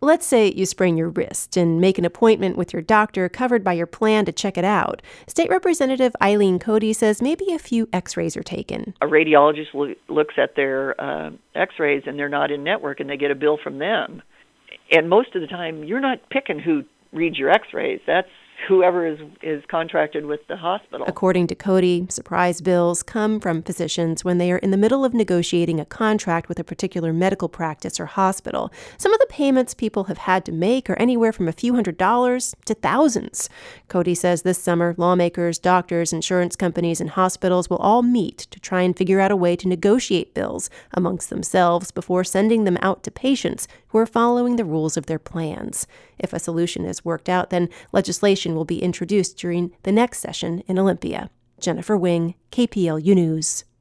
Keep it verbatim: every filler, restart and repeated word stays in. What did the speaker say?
Let's say you sprain your wrist and make an appointment with your doctor covered by your plan to check it out. State Representative Eileen Cody says maybe a few x-rays are taken. A radiologist lo- looks at their uh, x-rays and they're not in network and they get a bill from them. And most of the time, you're not picking who reads your x-rays. That's whoever is, is contracted with the hospital. According to Cody, surprise bills come from physicians when they are in the middle of negotiating a contract with a particular medical practice or hospital. Some of the payments people have had to make are anywhere from a few hundred dollars to thousands. Cody says this summer, lawmakers, doctors, insurance companies, and hospitals will all meet to try and figure out a way to negotiate bills amongst themselves before sending them out to patients who are following the rules of their plans. If a solution is worked out, then legislation will be introduced during the next session in Olympia. Jennifer Wing, K P L U News.